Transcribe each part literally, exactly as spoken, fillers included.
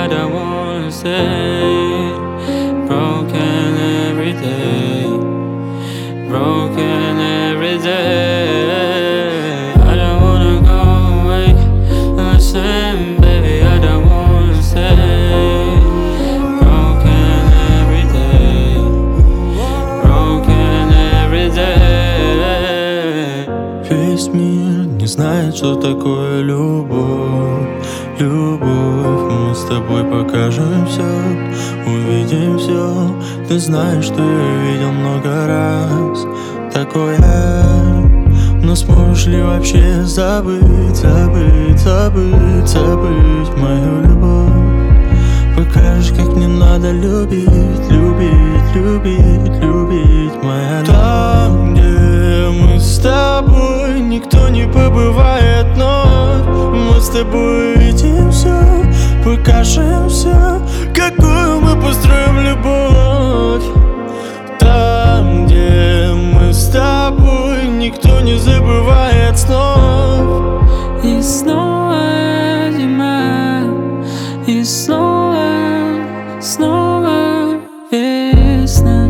I don't wanna stay. Broken every day, broken every day. I don't wanna go away. Listen, baby, I don't wanna stay. Broken every day, broken every day. Весь мир не знает, что такое любовь. Любовь, мы с тобой покажем все, увидим все. Ты знаешь, что я видел много раз такое. Но сможешь ли вообще забыть, забыть, забыть, забыть мою любовь? Покажешь, как не надо любить, любить, любить, любить, моя любовь. Там, где мы с тобой, никто не побывает вновь. Мы с тобой увидим все, покажем все, какую мы построим любовь. Там, где мы с тобой, никто не забывает снов. И снова зима, и снова, снова весна.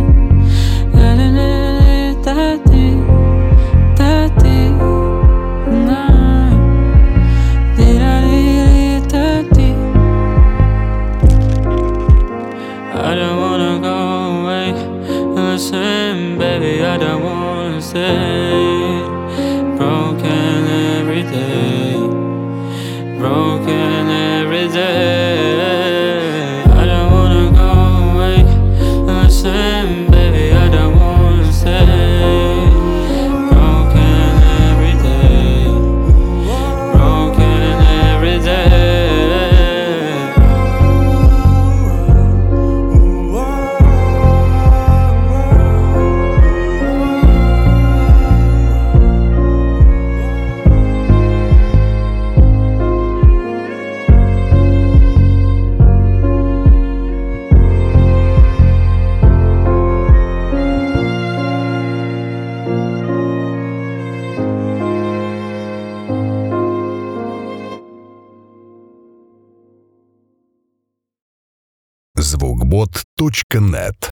Да-да-да-да-да-ты, да-ты, да. Ди-да-ди-ди-да-ти. I don't wanna go away. Listen, baby, I don't wanna stay. Broken every day, broken every day. I don't wanna go away. Listen, baby, I don't wanna stay. Broken every day, broken every day. звукбот точка нет